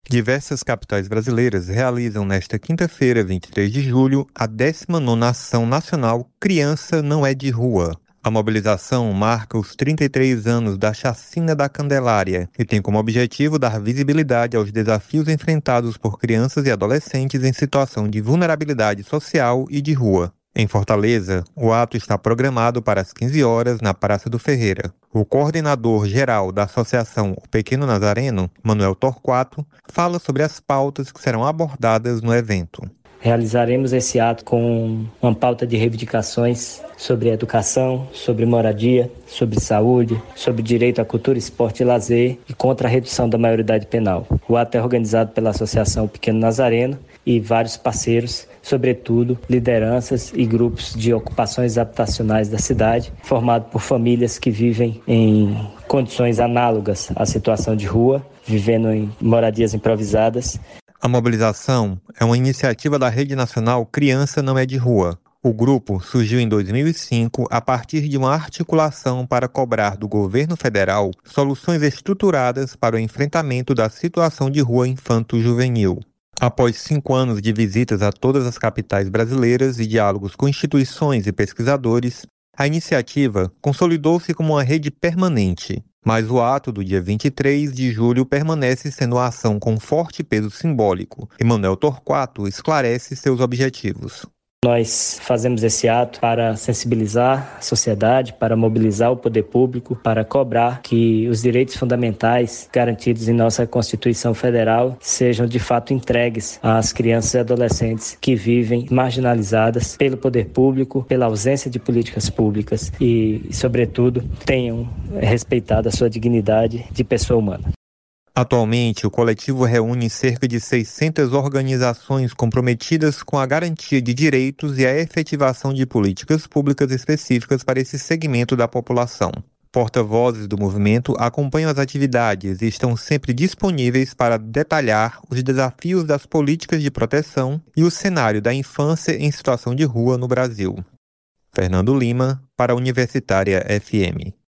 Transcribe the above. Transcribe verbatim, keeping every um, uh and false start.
Diversas capitais brasileiras realizam nesta quinta-feira, vinte e três de julho, a décima nona Ação Nacional Criança Não é de Rua. A mobilização marca os trinta e três anos da Chacina da Candelária e tem como objetivo dar visibilidade aos desafios enfrentados por crianças e adolescentes em situação de vulnerabilidade social e de rua. Em Fortaleza, o ato está programado para as quinze horas na Praça do Ferreira. O coordenador-geral da Associação O Pequeno Nazareno, Manuel Torquato, fala sobre as pautas que serão abordadas no evento. Realizaremos esse ato com uma pauta de reivindicações sobre educação, sobre moradia, sobre saúde, sobre direito à cultura, esporte e lazer e contra a redução da maioridade penal. O ato é organizado pela Associação O Pequeno Nazareno e vários parceiros, sobretudo lideranças e grupos de ocupações habitacionais da cidade, formado por famílias que vivem em condições análogas à situação de rua, vivendo em moradias improvisadas. A mobilização é uma iniciativa da Rede Nacional Criança Não é de Rua. O grupo surgiu em dois mil e cinco a partir de uma articulação para cobrar do governo federal soluções estruturadas para o enfrentamento da situação de rua infanto-juvenil. Após cinco anos de visitas a todas as capitais brasileiras e diálogos com instituições e pesquisadores, a iniciativa consolidou-se como uma rede permanente. Mas o ato do dia vinte e três de julho permanece sendo uma ação com forte peso simbólico. E Manuel Torquato esclarece seus objetivos. Nós fazemos esse ato para sensibilizar a sociedade, para mobilizar o poder público, para cobrar que os direitos fundamentais garantidos em nossa Constituição Federal sejam de fato entregues às crianças e adolescentes que vivem marginalizadas pelo poder público, pela ausência de políticas públicas e, sobretudo, tenham respeitado a sua dignidade de pessoa humana. Atualmente, o coletivo reúne cerca de seiscentas organizações comprometidas com a garantia de direitos e a efetivação de políticas públicas específicas para esse segmento da população. Porta-vozes do movimento acompanham as atividades e estão sempre disponíveis para detalhar os desafios das políticas de proteção e o cenário da infância em situação de rua no Brasil. Fernando Lima, para a Universitária F M.